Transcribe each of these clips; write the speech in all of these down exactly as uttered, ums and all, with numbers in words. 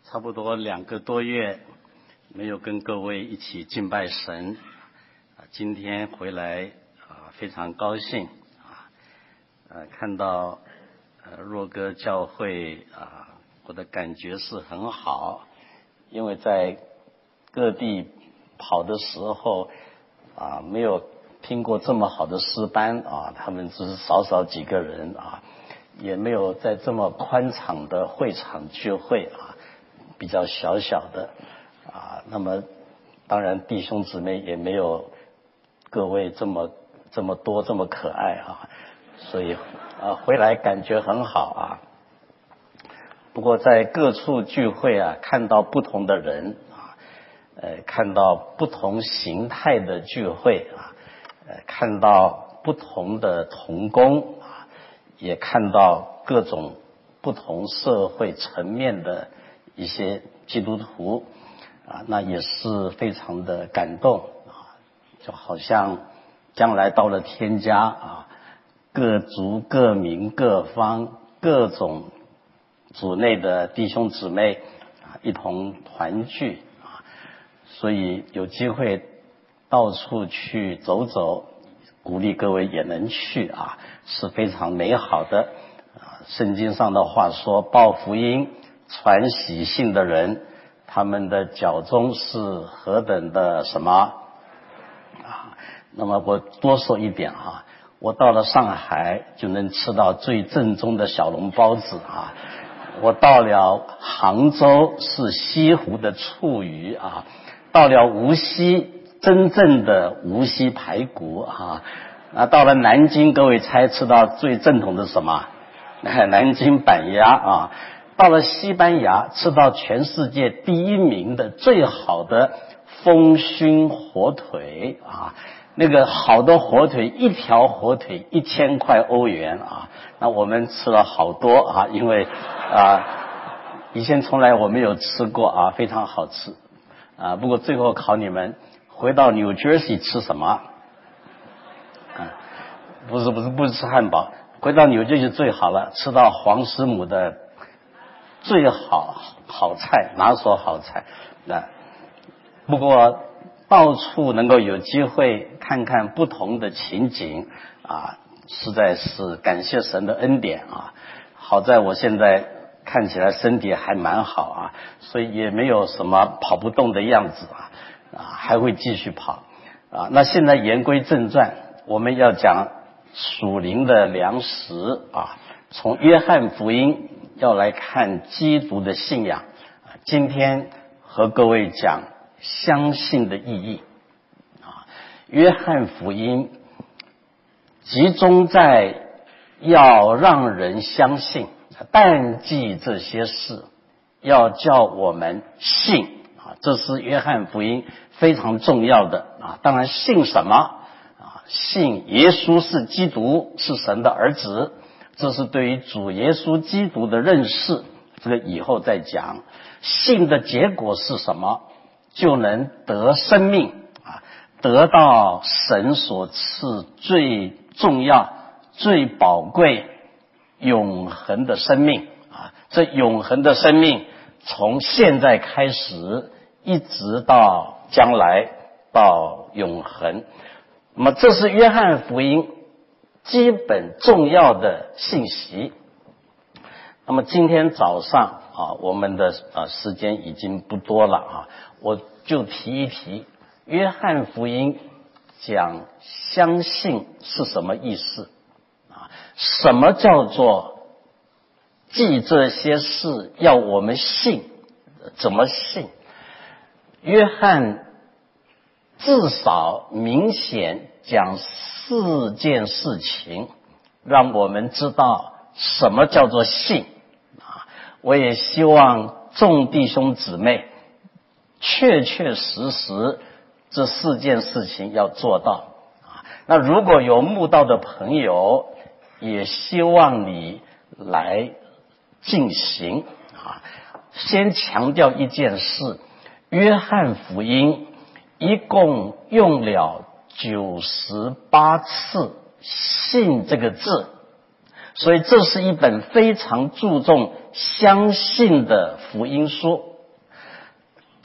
差不多两个多月没有跟各位一起敬拜神，啊，今天回来啊，非常高兴啊，呃，看到呃若歌教会啊，我的感觉是很好，因为在各地跑的时候啊，没有听过这么好的诗班啊，他们只是少少几个人啊，也没有在这么宽敞的会场聚会啊。比较小小的啊，那么当然弟兄姊妹也没有各位这么这么多这么可爱啊，所以啊回来感觉很好啊。不过在各处聚会啊，看到不同的人啊，呃，看到不同形态的聚会啊，呃，看到不同的同工啊，也看到各种不同社会层面的一些基督徒啊，那也是非常的感动啊，就好像将来到了天家啊，各族各民各方各种组内的弟兄姊妹啊一同团聚啊，所以有机会到处去走走，鼓励各位也能去啊，是非常美好的啊。圣经上的话说，报福音传喜信的人，他们的脚中是何等的什么啊？那么我多说一点啊，我到了上海就能吃到最正宗的小笼包子啊，我到了杭州是西湖的醋鱼啊，到了无锡真正的无锡排骨啊，啊到了南京，各位猜吃到最正统的什么？南京板鸭啊。到了西班牙，吃到全世界第一名的最好的风熏火腿啊，那个好的火腿，一条火腿一千块欧元啊，那我们吃了好多啊，因为啊以前从来我没有吃过啊，非常好吃啊。不过最后考你们，回到 New Jersey 吃什么？啊，不是不是不是吃汉堡，回到纽约就最好了，吃到黄师母的最好好菜，拿手好菜。那不过到处能够有机会看看不同的情景啊，实在是感谢神的恩典啊。好在我现在看起来身体还蛮好啊，所以也没有什么跑不动的样子啊，啊还会继续跑啊。那现在言归正传，我们要讲属灵的粮食啊，从约翰福音要来看基督的信仰。今天和各位讲相信的意义啊。约翰福音集中在要让人相信，但记这些事，要叫我们信啊，这是约翰福音非常重要的啊。当然信什么啊？信耶稣是基督，是神的儿子，这是对于主耶稣基督的认识，这个以后再讲。信的结果是什么？就能得生命啊，得到神所赐最重要、最宝贵、永恒的生命啊！这永恒的生命从现在开始，一直到将来，到永恒。那么这是约翰福音基本重要的信息。那么今天早上啊，我们的啊时间已经不多了啊，我就提一提约翰福音讲相信是什么意思啊？什么叫做记这些事要我们信？怎么信？约翰至少明显讲四件事情，让我们知道什么叫做信啊！我也希望众弟兄姊妹确确实实这四件事情要做到啊！那如果有慕道的朋友，也希望你来进行啊！先强调一件事，约翰福音一共用了九十八次信这个字，所以这是一本非常注重相信的福音书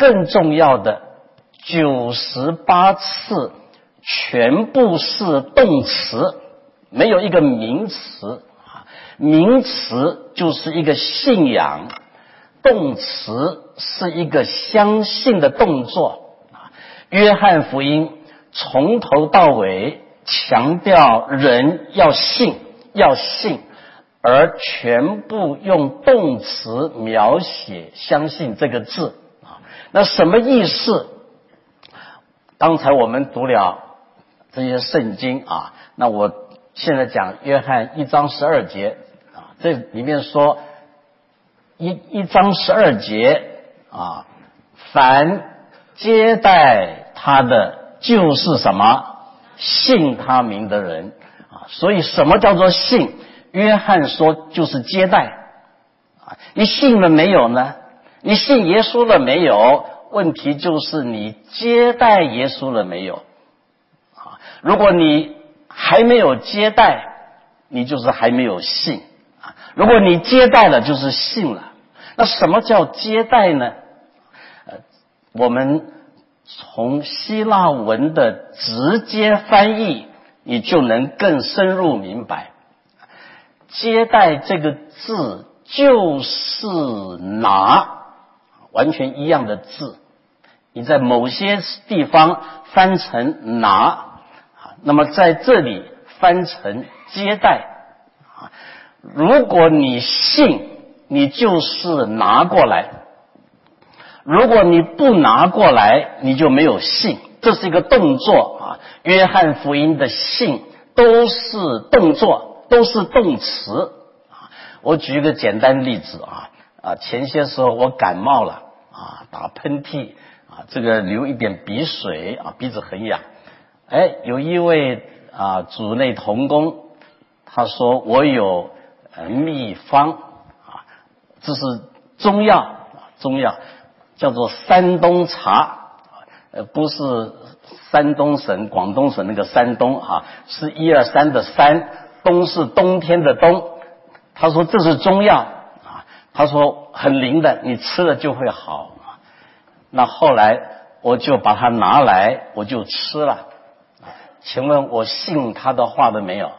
更重要的九十八次全部是动词，没有一个名词。名词就是一个信仰，动词是一个相信的动作。约翰福音从头到尾强调人要信，要信，而全部用动词描写相信这个字。那什么意思？刚才我们读了这些圣经啊，那我现在讲约翰一章十二节啊，这里面说一一章十二节啊，凡接待他的就是什么？信他名的人啊。所以什么叫做信？约翰说就是接待啊。你信了没有呢？你信耶稣了没有？问题就是你接待耶稣了没有啊？如果你还没有接待，你就是还没有信啊。如果你接待了，就是信了。那什么叫接待呢？呃，我们从希腊文的直接翻译，你就能更深入明白。接待这个字就是拿，完全一样的字，你在某些地方翻成拿，那么在这里翻成接待。如果你信，你就是拿过来；如果你不拿过来，你就没有信。这是一个动作啊。约翰福音的信都是动作，都是动词啊。我举一个简单的例子啊啊，前些时候我感冒了啊，打喷嚏啊，这个流一点鼻水啊，鼻子很痒。哎，有一位啊主内同工，他说我有呃秘方啊，这是中药啊，中药叫做山东茶，呃，不是山东省、广东省那个山东啊，是一二三的山，冬是冬天的冬。他说这是中药啊，他说很灵的，你吃了就会好。那后来我就把它拿来，我就吃了。请问我信他的话了没有？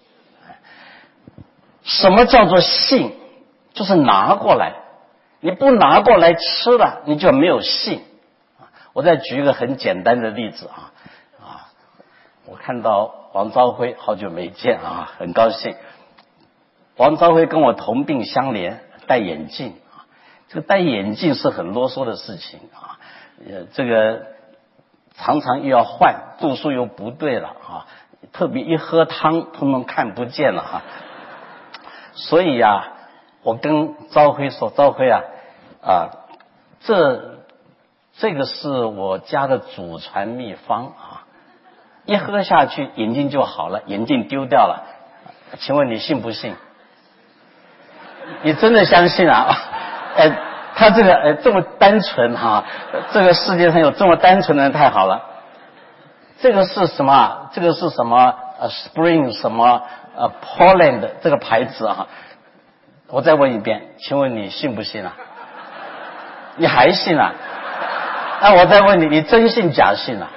什么叫做信？就是拿过来。你不拿过来吃了，你就没有信。我再举一个很简单的例子啊啊！我看到王昭辉，好久没见啊，很高兴。王昭辉跟我同病相怜，戴眼镜啊。这个戴眼镜是很啰嗦的事情啊，呃，这个常常又要换，度数又不对了啊，特别一喝汤，通通看不见了哈。所以呀、啊，我跟昭辉说，昭辉啊，啊，这这个是我家的祖传秘方啊，一喝下去眼睛就好了，眼镜丢掉了。请问你信不信？你真的相信啊？哎，他这个哎这么单纯哈、啊，这个世界上有这么单纯的人太好了。这个是什么？这个是什么？呃 ，Spring 什么？呃 ，Poland 这个牌子啊。我再问一遍，请问你信不信啊？你还信啊？那我再问你，你真信假信啊？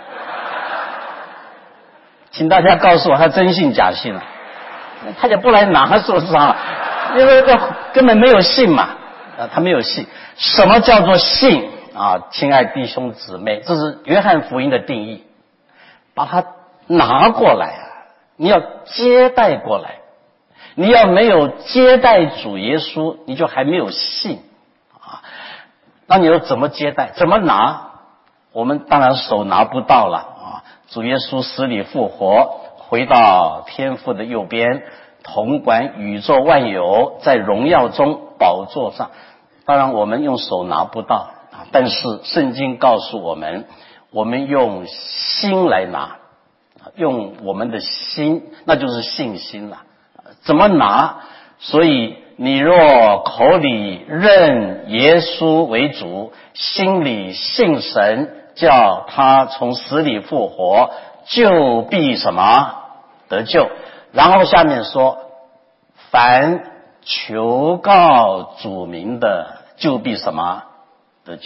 请大家告诉我，他真信假信啊？他就不来拿，是不是啊？因为这根本没有信嘛，啊，他没有信。什么叫做信啊？亲爱弟兄姊妹，这是约翰福音的定义。把它拿过来啊，你要接待过来。你要没有接待主耶稣，你就还没有信啊。那你又怎么接待？怎么拿？我们当然手拿不到了啊。主耶稣死里复活，回到天父的右边，统管宇宙万有，在荣耀中宝座上。当然我们用手拿不到啊，但是圣经告诉我们，我们用心来拿，用我们的心，那就是信心了。怎么拿？所以你若口里认耶稣为主，心里信神，叫他从死里复活，就必什么得救。然后下面说，凡求告主名的，就必什么得救啊。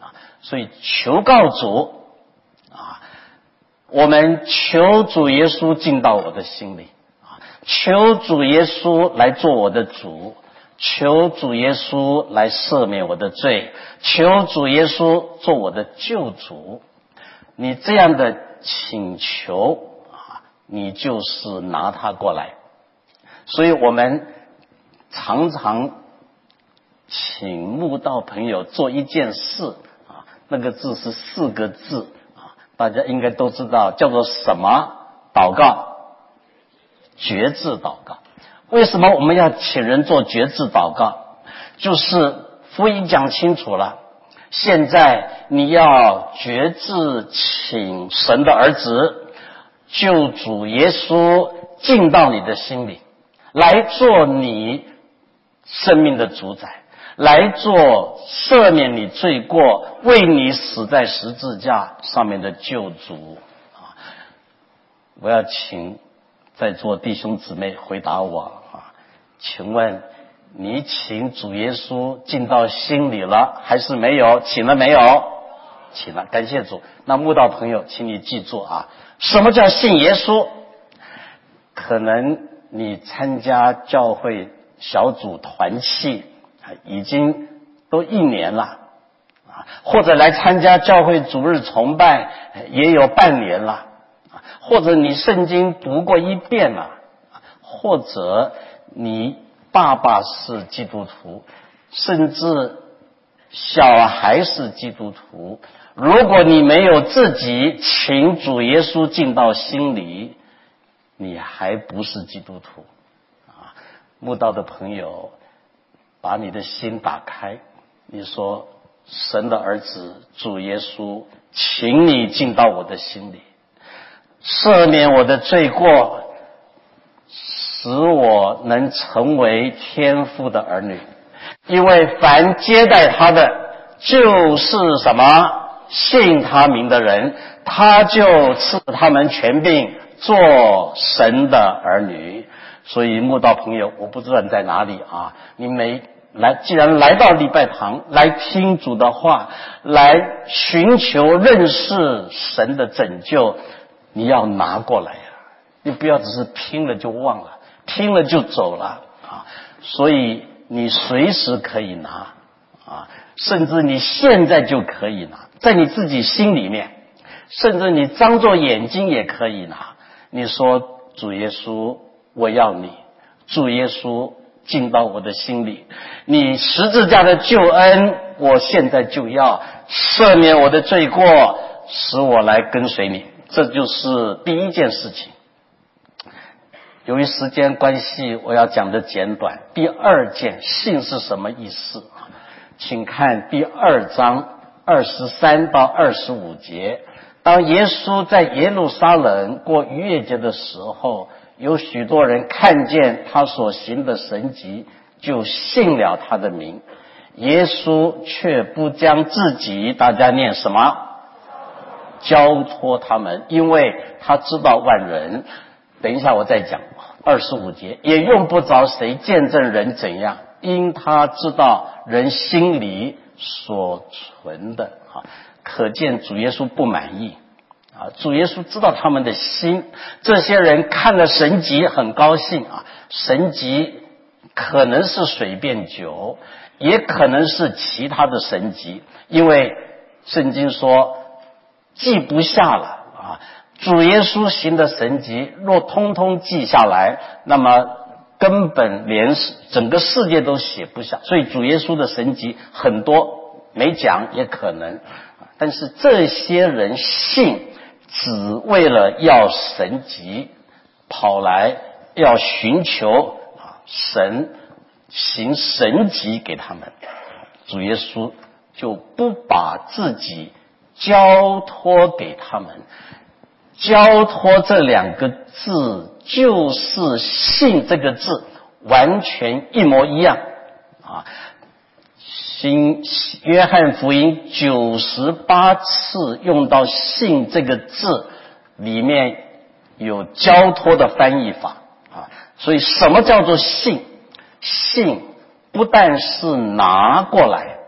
啊。所以求告主啊，我们求主耶稣进到我的心里啊，求主耶稣来做我的主，求主耶稣来赦免我的罪，求主耶稣做我的救主。你这样的请求啊，你就是拿它过来。所以我们常常请慕道朋友做一件事啊，那个字是四个字啊，大家应该都知道，叫做什么祷告？决志祷告。为什么我们要请人做决志祷告？就是福音讲清楚了，现在你要决志请神的儿子救主耶稣进到你的心里，来做你生命的主宰，来做赦免你罪过，为你死在十字架上面的救主啊！我要请在座弟兄姊妹回答我啊，请问你请主耶稣进到心里了还是没有？请了没有？请了，感谢主。那慕道朋友请你记住啊，什么叫信耶稣？可能你参加教会小组团契已经都一年了啊，或者来参加教会主日崇拜也有半年了，或者你圣经读过一遍了，或者你爸爸是基督徒，甚至小孩是基督徒。如果你没有自己请主耶稣进到心里，你还不是基督徒啊！慕道的朋友，把你的心打开，你说神的儿子主耶稣，请你进到我的心里，赦免我的罪过，使我能成为天父的儿女。因为凡接待他的，就是什么？信他名的人，他就赐他们权柄做神的儿女。所以慕道朋友，我不知道你在哪里啊，你没来，既然来到礼拜堂来听主的话，来寻求认识神的拯救，你要拿过来啊，你不要只是听了就忘了，听了就走了啊。所以你随时可以拿啊，甚至你现在就可以拿，在你自己心里面，甚至你张着眼睛也可以拿。你说主耶稣，我要你，主耶稣进到我的心里，你十字架的救恩我现在就要，赦免我的罪过，使我来跟随你。这就是第一件事情。由于时间关系，我要讲的简短。第二件，信是什么意思？请看第二章二十三到二十五节。当耶稣在耶路撒冷过逾越节的时候，有许多人看见他所行的神迹，就信了他的名。耶稣却不将自己，大家念什么？交托他们，因为他知道万人。等一下我再讲。二十五节，也用不着谁见证人怎样，因他知道人心里所存的啊。可见主耶稣不满意啊，主耶稣知道他们的心。这些人看了神迹很高兴啊，神迹可能是水变酒，也可能是其他的神迹，因为圣经说记不下了啊。主耶稣行的神迹若通通记下来，那么根本连整个世界都写不下。所以主耶稣的神迹很多没讲也可能，但是这些人信，只为了要神迹，跑来要寻求神行神迹给他们。主耶稣就不把自己交托给他们。交托这两个字就是信这个字，完全一模一样啊。新约翰福音九十八次用到信这个字，里面有交托的翻译法啊。所以什么叫做信？信不但是拿过来，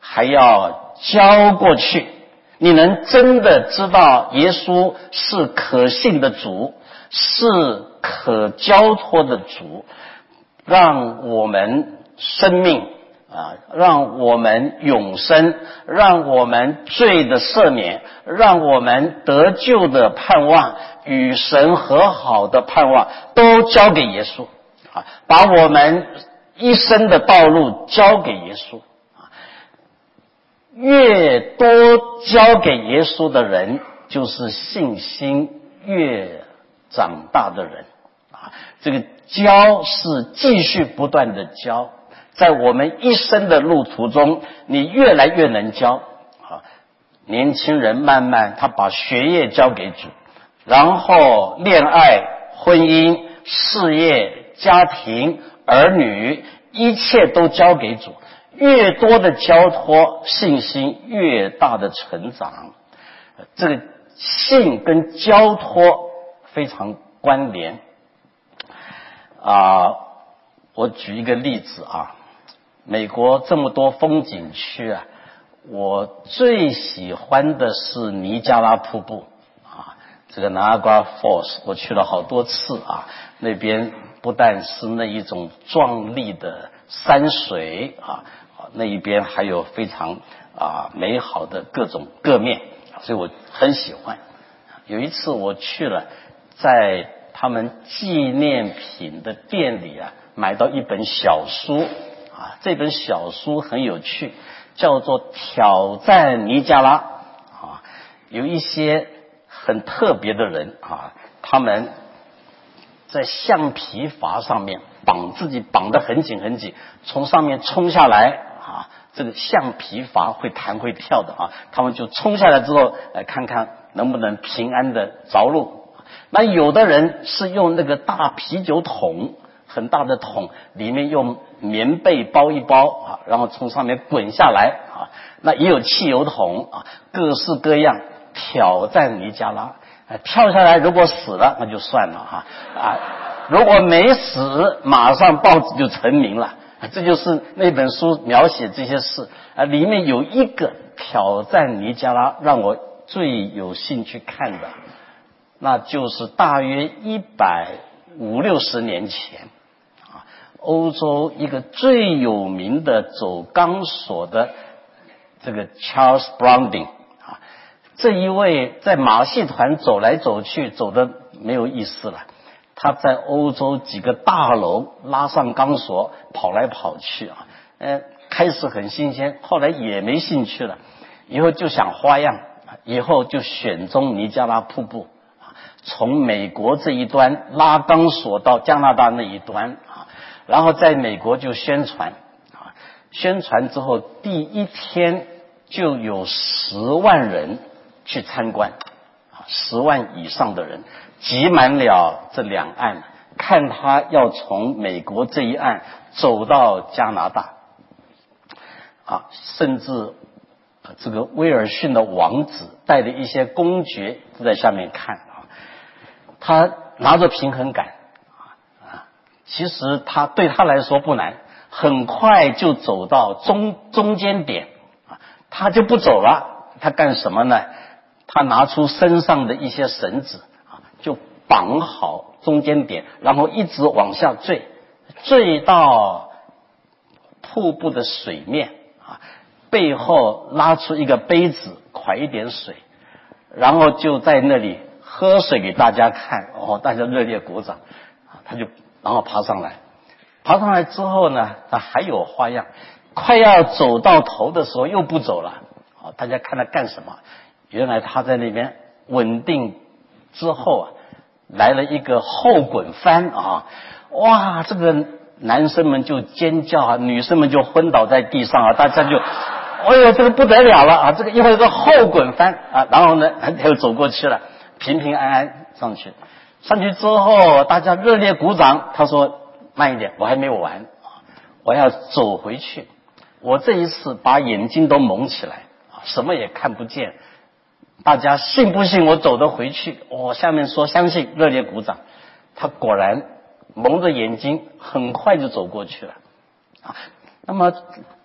还要交过去。你能真的知道耶稣是可信的主，是可交托的主，让我们生命啊，让我们永生，让我们罪的赦免，让我们得救的盼望，与神和好的盼望，都交给耶稣啊，把我们一生的道路交给耶稣啊。越多交给耶稣的人，就是信心越长大的人啊。这个交是继续不断的交，在我们一生的路途中，你越来越能交啊。年轻人慢慢他把学业交给主，然后恋爱、婚姻、事业、家庭、儿女，一切都交给主。越多的交托，信心越大的成长。这个信跟交托非常关联啊。我举一个例子啊，美国这么多风景区啊，我最喜欢的是尼加拉瀑布啊，这个 Niagara Falls 我去了好多次啊，那边不但是那一种壮丽的山水啊，那一边还有非常啊美好的各种各面，所以我很喜欢。有一次我去了，在他们纪念品的店里啊，买到一本小书啊，这本小书很有趣，叫做《挑战尼加拉》啊，有一些很特别的人啊，他们在橡皮筏上面绑自己绑得很紧很紧，从上面冲下来啊，这个橡皮筏会弹会跳的啊，他们就冲下来之后来看看能不能平安的着陆。那有的人是用那个大啤酒桶，很大的桶，里面用棉被包一包啊，然后从上面滚下来啊。那也有汽油桶啊，各式各样挑战尼加拉。跳下来如果死了那就算了哈啊，如果没死马上报纸就成名了。这就是那本书描写这些事啊，里面有一个挑战尼加拉让我最有兴趣看的，那就是大约一百五六十年前啊，欧洲一个最有名的走钢索的这个 Charles Browning这一位在马戏团走来走去，走得没有意思了。他在欧洲几个大楼拉上钢索跑来跑去啊，呃，开始很新鲜，后来也没兴趣了，以后就想花样，以后就选中尼加拉瀑布，从美国这一端拉钢索到加拿大那一端啊，然后在美国就宣传啊，宣传之后第一天就有十万人去参观啊，十万以上的人挤满了这两岸，看他要从美国这一岸走到加拿大啊，甚至这个威尔逊的王子带着一些公爵都在下面看啊，他拿着平衡杆啊，其实他对他来说不难，很快就走到中中间点啊，他就不走了，他干什么呢？他拿出身上的一些绳子啊，就绑好中间点，然后一直往下坠，坠到瀑布的水面啊，背后拉出一个杯子，蒯一点水，然后就在那里喝水给大家看，哦，大家热烈鼓掌啊，他就然后爬上来，爬上来之后呢，他还有花样，快要走到头的时候又不走了，啊，大家看他干什么？原来他在那边稳定之后啊，来了一个后滚翻啊！哇，这个男生们就尖叫啊，女生们就昏倒在地上啊，大家就，哎呦，这个不得了了啊！这个一会儿有个后滚翻啊，然后呢，他又走过去了，平平安安上去，上去之后大家热烈鼓掌。他说：“慢一点，我还没有完，我要走回去。我这一次把眼睛都蒙起来啊，什么也看不见。”大家信不信我走得回去？我、哦、下面说相信，热烈鼓掌。他果然蒙着眼睛，很快就走过去了啊。那么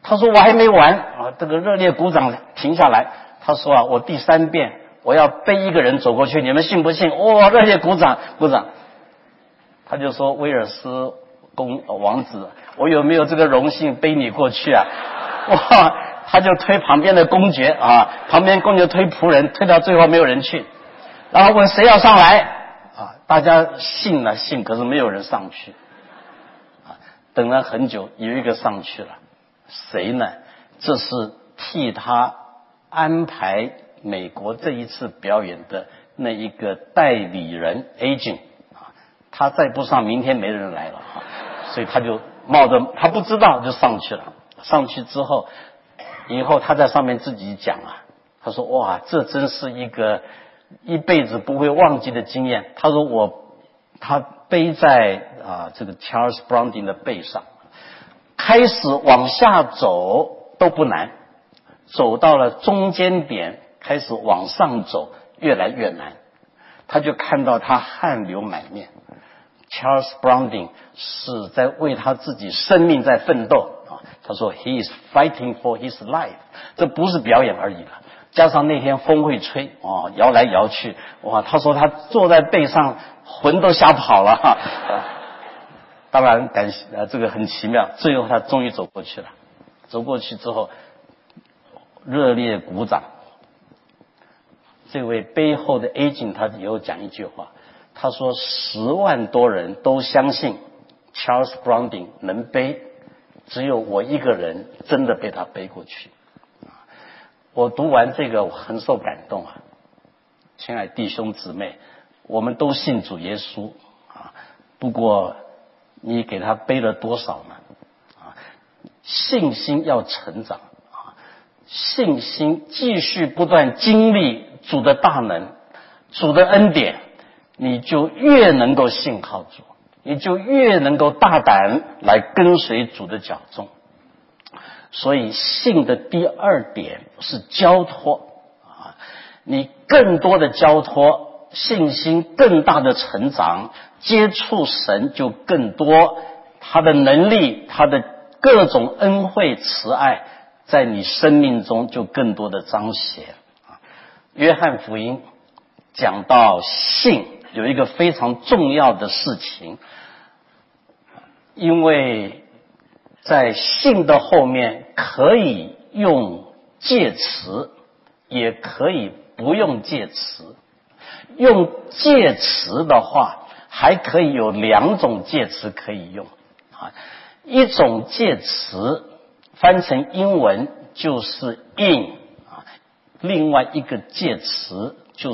他说我还没完啊，这个热烈鼓掌停下来。他说啊，我第三遍我要背一个人走过去，你们信不信？哇、哦，热烈鼓掌鼓掌。他就说威尔斯公王子，我有没有这个荣幸背你过去啊？哇，他就推旁边的公爵啊，旁边公爵推仆人，推到最后没有人去，然后问谁要上来啊？大家信了信，可是没有人上去啊。等了很久，有一个上去了，谁呢？这是替他安排美国这一次表演的那一个代理人 agent 啊，他再不上，明天没人来了啊，所以他就冒着他不知道就上去了。上去之后，以后他在上面自己讲啊，他说哇，这真是一个一辈子不会忘记的经验。他说我他背在啊这个 Charles Browning 的背上，开始往下走都不难，走到了中间点开始往上走越来越难，他就看到他汗流满面。Charles Browning 是在为他自己生命在奋斗啊，他说 He is fighting for his life， 这不是表演而已了。加上那天风会吹哦，摇来摇去，哇，他说他坐在背上魂都吓跑了哈。当然感谢呃这个很奇妙，最后他终于走过去了。走过去之后，热烈鼓掌。这位背后的 agent 他以后讲一句话，他说十万多人都相信 Charles Browning 能背，只有我一个人真的被他背过去。我读完这个我很受感动啊，亲爱弟兄姊妹，我们都信主耶稣啊，不过你给他背了多少呢？啊，信心要成长啊，信心继续不断经历主的大能，主的恩典，你就越能够信靠主，你就越能够大胆来跟随主的脚踪。所以信的第二点是交托啊，你更多的交托，信心更大的成长，接触神就更多，他的能力，他的各种恩惠慈爱在你生命中就更多的彰显。约翰福音讲到信有一个非常重要的事情，因为在信的后面可以用介词，也可以不用介词。用介词的话，还可以有两种介词可以用啊。一种介词翻成英文就是 in 啊，另外一个介词就是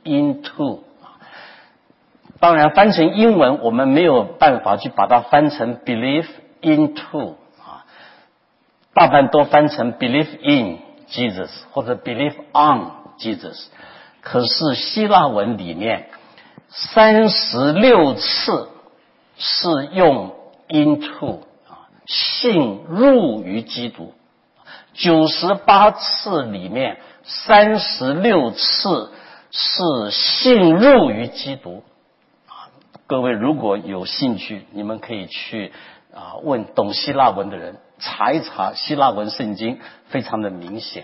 into 啊。当然翻成英文我们没有办法去把它翻成 believe into 啊，大半都翻成 believe in Jesus 或者 believe on Jesus。可是希腊文里面三十六次是用 into 啊，信入于基督，九十八次里面三十六次是信入于基督啊。各位如果有兴趣，你们可以去啊问懂希腊文的人查一查希腊文圣经，非常的明显。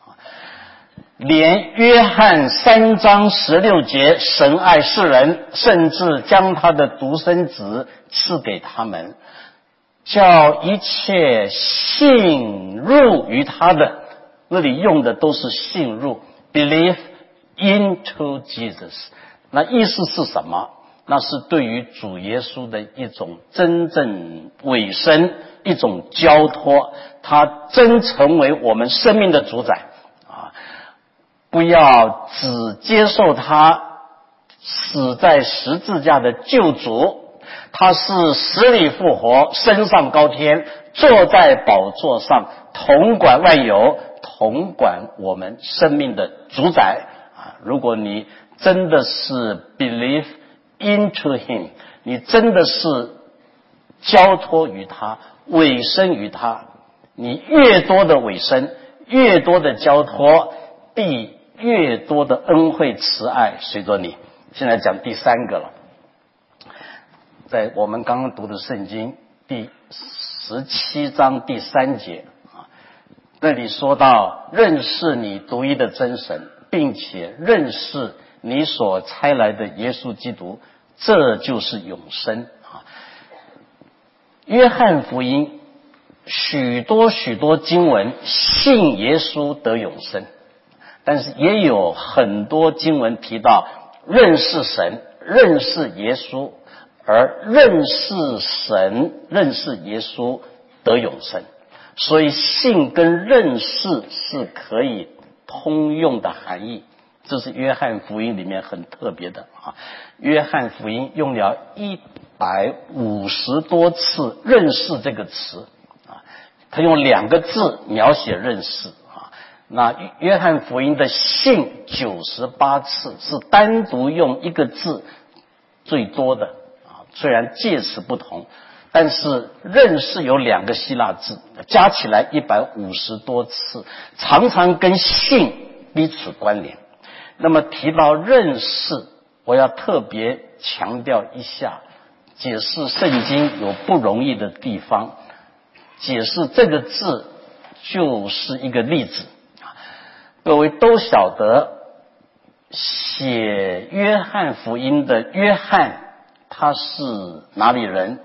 连约翰三章十六节，神爱世人，甚至将他的独生子赐给他们，叫一切信入于他的，那里用的都是信入 believe into Jesus。 那意思是什么？那是对于主耶稣的一种真正委身，一种交托，他真成为我们生命的主宰。不要只接受他死在十字架的救主，他是死里复活，升上高天，坐在宝座上，统管万有，统管我们生命的主宰啊！如果你真的是 believe into him， 你真的是交托于他，委身于他，你越多的委身，越多的交托，必越多的恩惠慈爱随着你。现在讲第三个了，在我们刚刚读的圣经第十七章第三节啊， 这里说到认识你独一的真神，并且认识你所差来的耶稣基督，这就是永生啊。约翰福音许多许多经文信耶稣得永生，但是也有很多经文提到认识神、认识耶稣，而认识神、认识耶稣得永生。所以信跟认识是可以通用的含义，这是约翰福音里面很特别的啊。约翰福音用了一百五十多次认识这个词啊，他用两个字描写认识啊。那约翰福音的信九十八次是单独用一个字最多的啊，虽然介词不同，但是认识有两个希腊字，加起来一百五十多次，常常跟信彼此关联。那么提到认识，我要特别强调一下，解释圣经有不容易的地方，解释这个字就是一个例子。各位都晓得，写约翰福音的约翰他是哪里人？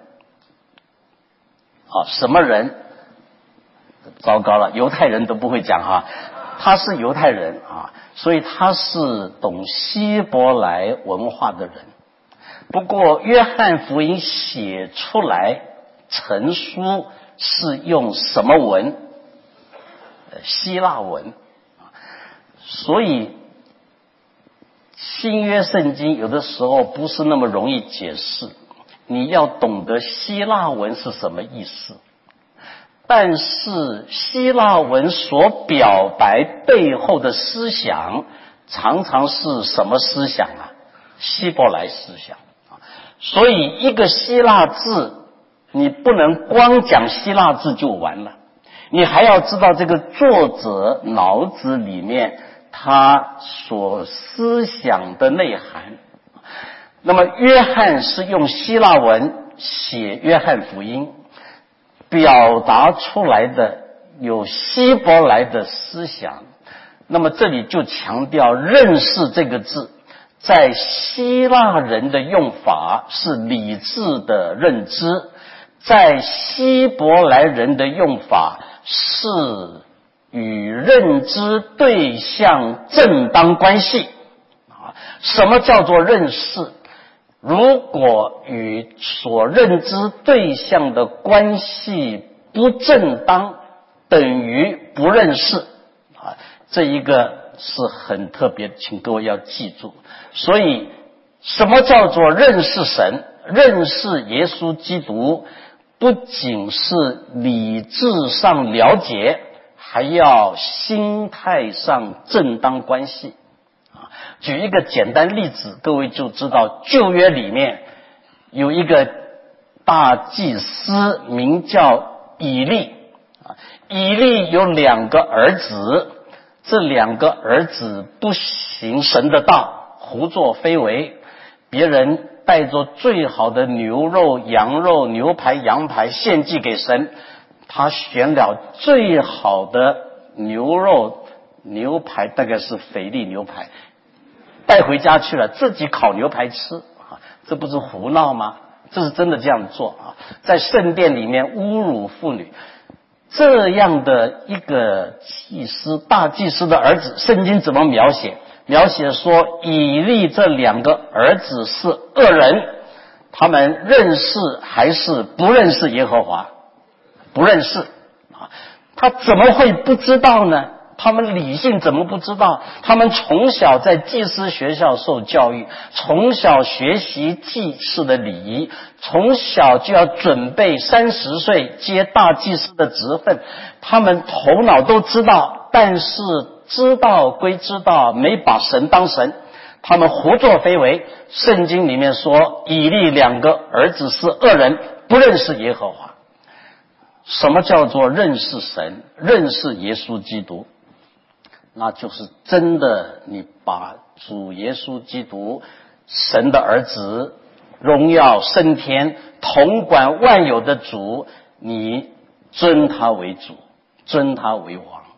啊，什么人？糟糕了，犹太人都不会讲哈，他是犹太人啊，所以他是懂希伯来文化的人。不过约翰福音写出来成书是用什么文？希腊文。所以新约圣经有的时候不是那么容易解释，你要懂得希腊文是什么意思。但是希腊文所表白背后的思想常常是什么思想啊？希伯来思想。所以一个希腊字你不能光讲希腊字就完了，你还要知道这个作者脑子里面他所思想的内涵。那么约翰是用希腊文写约翰福音，表达出来的有希伯来的思想。那么这里就强调认识这个字，在希腊人的用法是理智的认知，在希伯来人的用法是与认知对象正当关系。什么叫做认识？如果与所认知对象的关系不正当，等于不认识啊，这一个是很特别，请各位要记住。所以什么叫做认识神？认识耶稣基督不仅是理智上了解，还要心态上正当关系。举一个简单例子，各位就知道旧约里面有一个大祭司名叫以利，以利有两个儿子，这两个儿子不行神的道，胡作非为，别人带着最好的牛肉、羊肉、牛排、羊排献祭给神，他选了最好的牛肉、牛排，大概是菲力牛排，带回家去了，自己烤牛排吃啊，这不是胡闹吗？这是真的这样做啊！在圣殿里面侮辱妇女，这样的一个祭司，大祭司的儿子，圣经怎么描写？描写说以利这两个儿子是恶人，他们认识还是不认识耶和华？不认识啊！他怎么会不知道呢？他们理性怎么不知道？他们从小在祭司学校受教育，从小学习祭祀的礼仪，从小就要准备三十岁接大祭司的职分，他们头脑都知道，但是知道归知道，没把神当神，他们胡作非为。圣经里面说以利两个儿子是恶人，不认识耶和华。什么叫做认识神？认识耶稣基督，那就是真的你把主耶稣基督，神的儿子，荣耀升天，统管万有的主，你尊他为主，尊他为王。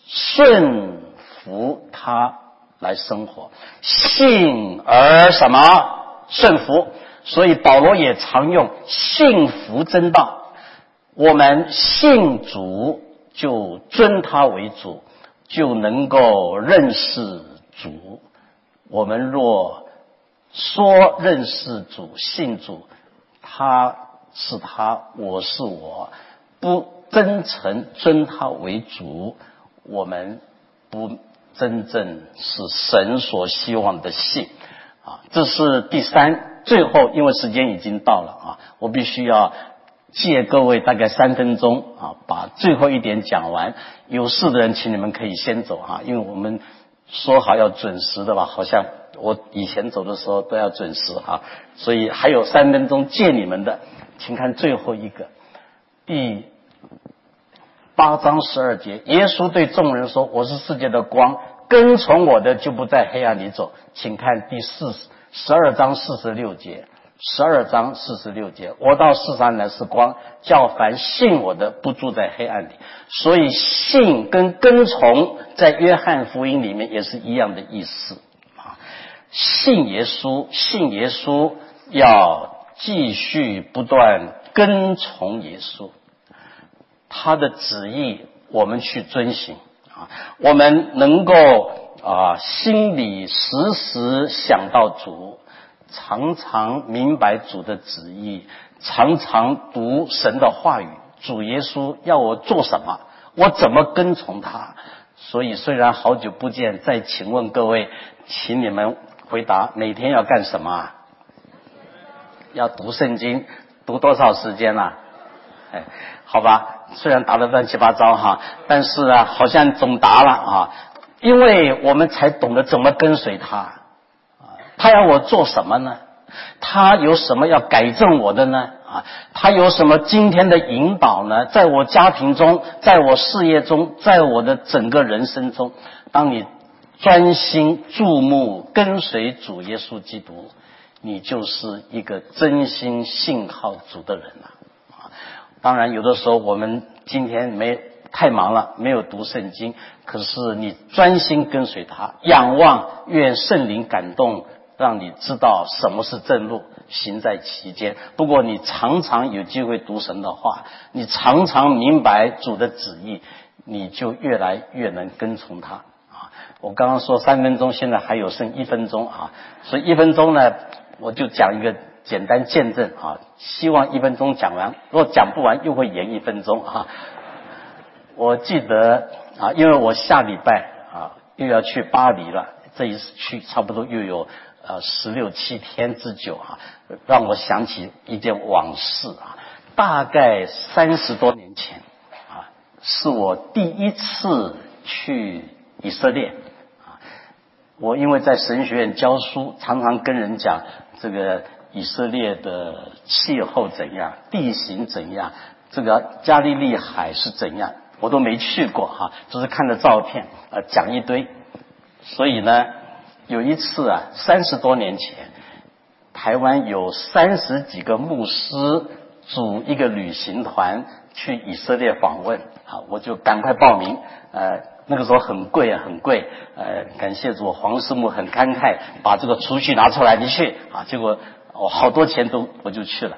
顺服他来生活，信而什么顺服。所以保罗也常用信服真道。我们信主就尊他为主，就能够认识主。我们若说认识主信主，他是他，我是我，不真诚尊他为主，我们不真正是神所希望的信啊。这是第三，最后因为时间已经到了啊，我必须要借各位大概三分钟啊，把最后一点讲完。有事的人请你们可以先走啊，因为我们说好要准时的吧，好像我以前走的时候都要准时啊，所以还有三分钟借你们的，请看最后一个第八章十二节，耶稣对众人说：“我是世界的光，跟从我的就不在黑暗里走。”请看第四十二章四十六节，十二章四十六节，我到世上来是光，叫凡信我的不住在黑暗里。所以信跟跟从在约翰福音里面也是一样的意思啊。信耶稣，信耶稣要继续不断跟从耶稣，他的旨意我们去遵行啊，我们能够啊心里时时想到主，常常明白主的旨意，常常读神的话语，主耶稣要我做什么，我怎么跟从他。所以虽然好久不见，再请问各位，请你们回答，每天要干什么啊？要读圣经，读多少时间啊？哎，好吧，虽然答得乱七八糟哈，但是啊，好像总答了啊，因为我们才懂得怎么跟随他啊。他要我做什么呢？他有什么要改正我的呢？啊，他有什么今天的引导呢？在我家庭中，在我事业中，在我的整个人生中，当你专心注目跟随主耶稣基督，你就是一个真心信靠主的人了。当然有的时候我们今天没太忙了，没有读圣经，可是你专心跟随他，仰望，愿圣灵感动，让你知道什么是正路，行在其间。不过你常常有机会读神的话，你常常明白主的旨意，你就越来越能跟从他啊。我刚刚说三分钟，现在还有剩一分钟啊，所以一分钟呢，我就讲一个简单见证啊，希望一分钟讲完，如果讲不完又会延一分钟啊。我记得啊，因为我下礼拜啊又要去巴黎了，这一次去差不多又有呃十六七天之久啊，让我想起一件往事啊。大概三十多年前啊，是我第一次去以色列啊。我因为在神学院教书，常常跟人讲这个以色列的气候怎样，地形怎样，这个加利利海是怎样，我都没去过哈，只是看着照片呃讲一堆。所以呢，有一次啊，三十多年前，台湾有三十几个牧师组一个旅行团去以色列访问啊，我就赶快报名。呃，那个时候很贵啊，很贵。呃，感谢主，黄师母很慷慨，把这个储蓄拿出来，你去啊，结果我、哦、好多钱都我就去了。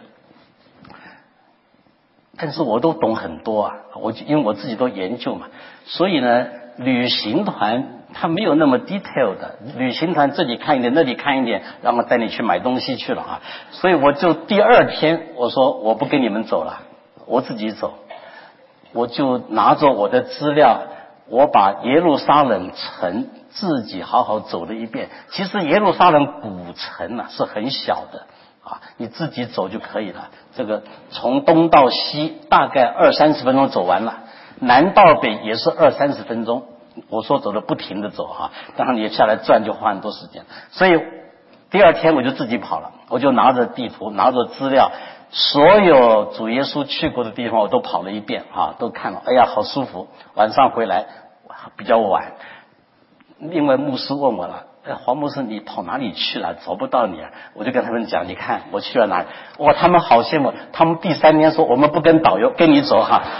但是我都懂很多啊，我因为我自己都研究嘛，所以呢，旅行团它没有那么 detail 的，旅行团这里看一点，那里看一点，然后带你去买东西去了啊。所以我就第二天我说我不跟你们走了，我自己走，我就拿着我的资料，我把耶路撒冷城自己好好走了一遍。其实耶路撒冷古城啊是很小的啊，你自己走就可以了。这个从东到西大概二三十分钟走完了，南到北也是二三十分钟。我说走的不停的走哈，当然你下来转就花很多时间。所以第二天我就自己跑了，我就拿着地图，拿着资料，所有主耶稣去过的地方我都跑了一遍啊，都看了。哎呀，好舒服。晚上回来比较晚，因为牧师问我了，哎，黄牧师你跑哪里去了？找不到你啊！我就跟他们讲，你看我去了哪里？哇，他们好羡慕。他们第三天说我们不跟导游，跟你走哈。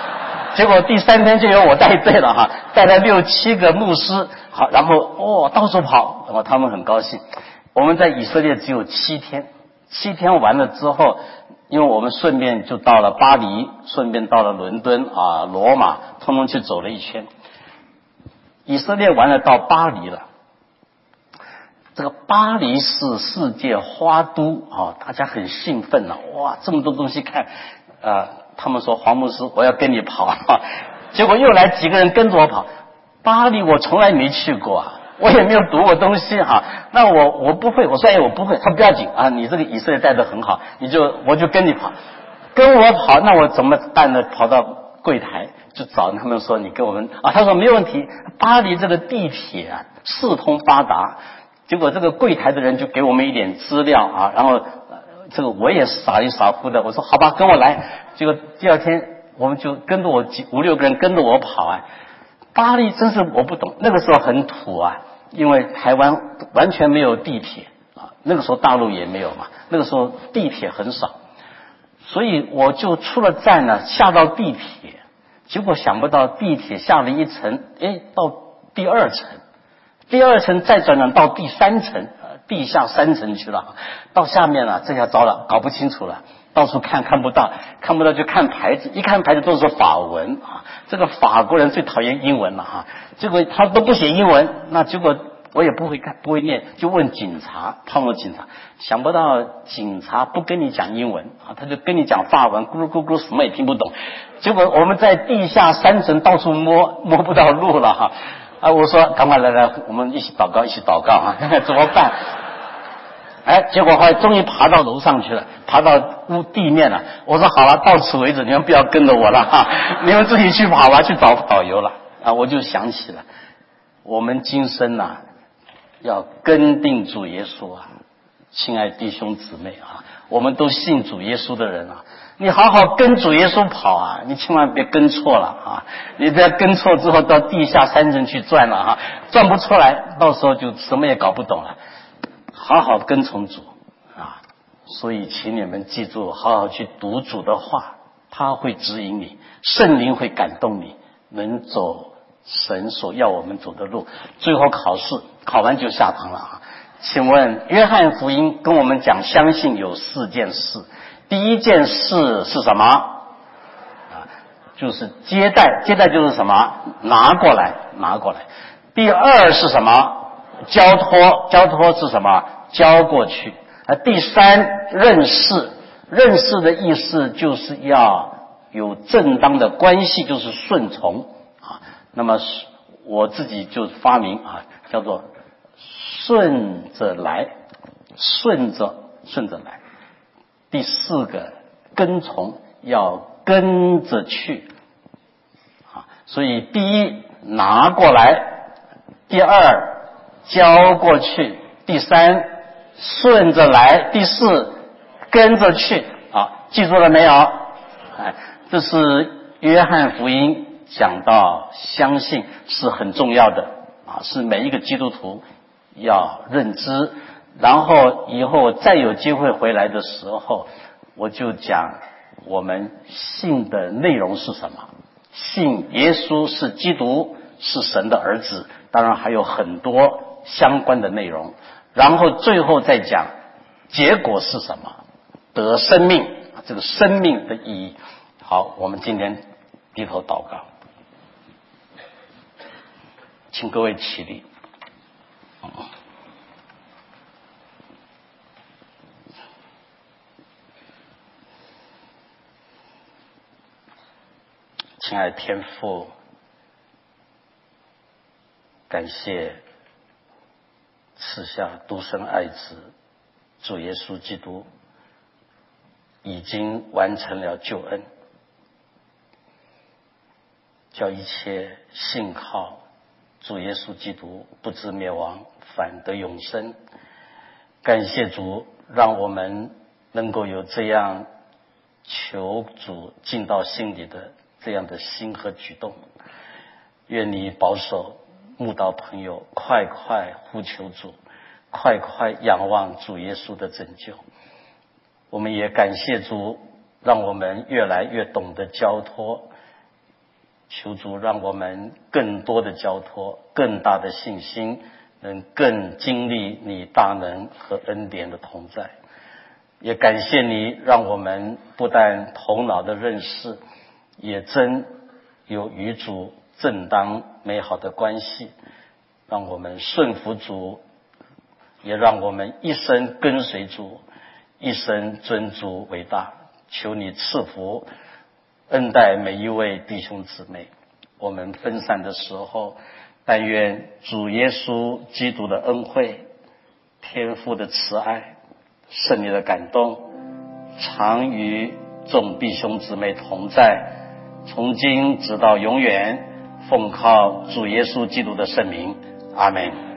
结果第三天就由我带队了哈，带了六七个牧师，好，然后哦到处跑，然后他们很高兴。我们在以色列只有七天，七天完了之后，因为我们顺便就到了巴黎，顺便到了伦敦啊、罗马，通通去走了一圈。以色列完了到巴黎了。这个巴黎是世界花都啊，大家很兴奋啊，哇，这么多东西看，呃，他们说黄牧师，我要跟你跑啊，结果又来几个人跟着我跑。巴黎我从来没去过啊，我也没有读过东西哈、啊，那我我不会，我说哎我不会，他不要紧啊，你这个以色列带得很好，你就我就跟你跑，跟我跑，那我怎么办呢？跑到柜台就找他们说你跟我们啊，他说没有问题，巴黎这个地铁啊四通八达。结果这个柜台的人就给我们一点资料啊，然后、呃、这个我也傻里傻乎的，我说好吧，跟我来。结果第二天我们就跟着我几五六个人跟着我跑啊。巴黎真是我不懂，那个时候很土啊，因为台湾完全没有地铁啊，那个时候大陆也没有嘛，那个时候地铁很少，所以我就出了站呢，下到地铁，结果想不到地铁下了一层，哎，到第二层。第二层再转转到第三层，呃，地下三层去了。到下面了，这下糟了，搞不清楚了，到处看看不到，看不到就看牌子，一看牌子都是法文啊。这个法国人最讨厌英文了哈，结果他都不写英文，那结果我也不会看，不会念，就问警察，碰到警察，想不到警察不跟你讲英文啊，他就跟你讲法文，咕噜咕噜什么也听不懂。结果我们在地下三层到处摸，摸不到路了哈。啊！我说赶快来来，我们一起祷告，一起祷告啊！怎么办？哎，结果后来终于爬到楼上去了，爬到屋地面了。我说好了，到此为止，你们不要跟着我了哈，你们自己去跑吧，去找导游了啊！我就想起了，我们今生呐、啊，要跟定主耶稣啊，亲爱弟兄姊妹啊，我们都信主耶稣的人啊。你好好跟主耶稣跑啊，你千万别跟错了啊！你不要跟错之后到地下三层去转了啊，转不出来，到时候就什么也搞不懂了。好好跟从主啊！所以请你们记住，好好去读主的话，他会指引你，圣灵会感动你，能走神所要我们走的路。最后考试考完就下堂了啊！请问约翰福音跟我们讲相信有四件事。第一件事是什么？啊，就是接待，接待就是什么？拿过来，拿过来。第二是什么？交托，交托是什么？交过去。啊，第三认识，认识的意思就是要有正当的关系，就是顺从啊。那么我自己就发明啊，叫做顺着来，顺着顺着来。第四个跟从，要跟着去啊，所以第一拿过来，第二交过去，第三顺着来，第四跟着去啊，记住了没有？哎，这是约翰福音讲到相信是很重要的啊，是每一个基督徒要认知。然后以后再有机会回来的时候，我就讲我们信的内容是什么。信耶稣是基督，是神的儿子，当然还有很多相关的内容。然后最后再讲结果是什么，得生命，这个生命的意义。好，我们今天低头祷告，请各位起立。亲爱的天父，感谢赐下独生爱子主耶稣基督，已经完成了救恩，叫一切信靠主耶稣基督不至灭亡，反得永生。感谢主，让我们能够有这样求主进到心里的这样的心和举动。愿你保守慕道朋友快快呼求主，快快仰望主耶稣的拯救。我们也感谢主，让我们越来越懂得交托， 求主让我们更多的交托，更大的信心，能更经历你大能和恩典的同在。也感谢你让我们不但头脑的认识，也真有与主正当美好的关系，让我们顺服主，也让我们一生跟随主，一生尊主为大。求你赐福恩待每一位弟兄姊妹。我们分散的时候，但愿主耶稣基督的恩惠、天父的慈爱、圣灵的感动，常与众弟兄姊妹同在，从今直到永远。奉靠主耶稣基督的圣名，阿们。